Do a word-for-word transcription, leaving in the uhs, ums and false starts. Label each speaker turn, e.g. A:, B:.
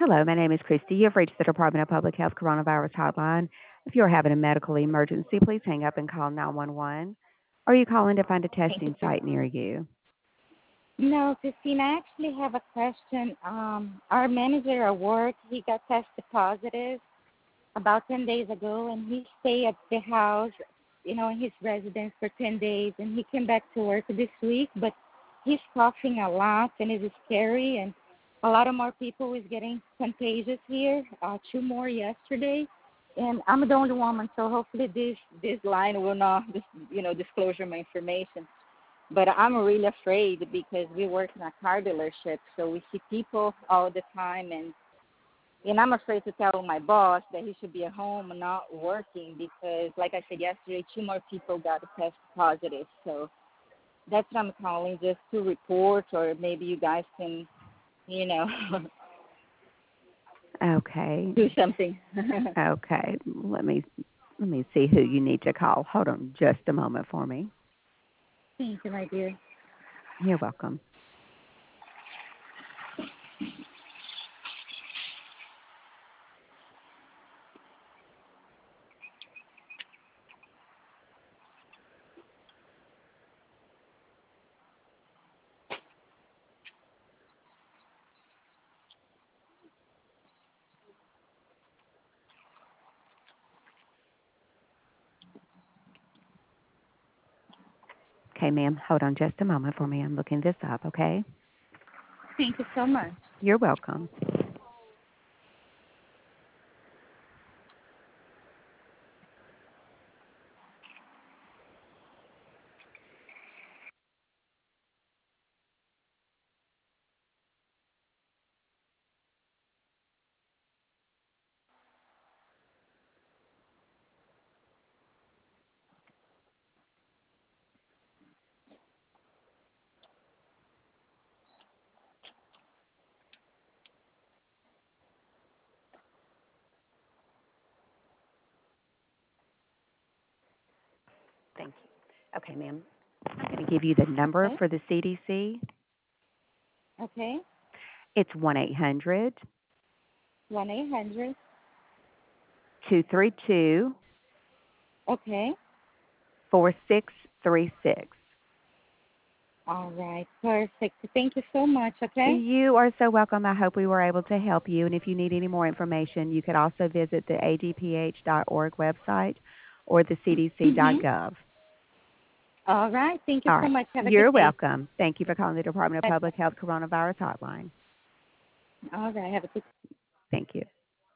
A: Hello, my name is Christy. You've reached the Department of Public Health Coronavirus Hotline. If you're having a medical emergency, please hang up and call nine one one. Are you calling to find a
B: Thank you,
A: testing
B: Chris.
A: site near you?
B: No, Christine, I actually have a question. Um, our manager at work, he got tested positive about ten days ago, and he stayed at the house, you know, in his residence for ten days, and he came back to work this week, but he's coughing a lot, and it is scary, and a lot of more people is getting contagious here, uh, two more yesterday, and I'm the only woman, so hopefully this, this line will not, dis- you know, disclosure my information. But I'm really afraid because we work in a car dealership, so we see people all the time, and and I'm afraid to tell my boss that he should be at home and not working because, like I said yesterday, two more people got tested positive. So that's what I'm calling, just to report, or maybe you guys can, you know,
A: Okay.
B: do something.
A: Okay. Let me let me see who you need to call. Hold on just a moment for me.
B: Thank you, my dear.
A: You're welcome. Okay, ma'am. Hold on just a moment for me. I'm looking this up, okay?
B: Thank you so much.
A: You're welcome. Thank you. Okay, ma'am. I'm going to give you the number
B: Okay.
A: for the C D C.
B: Okay.
A: It's one eight hundred
B: one eight hundred.
A: two three two
B: Okay.
A: four six three six.
B: All right. Perfect. Thank you so much. Okay.
A: You are so welcome. I hope we were able to help you. And if you need any more information, you could also visit the a d p h dot org website or the c d c dot
B: Mhm.
A: gov.
B: All right. Thank you
A: All
B: so
A: right.
B: much. Have a
A: You're
B: good day.
A: welcome. Thank you for calling the Department of
B: Bye.
A: Public Health Coronavirus Hotline.
B: All right. Have a good
A: Thank you.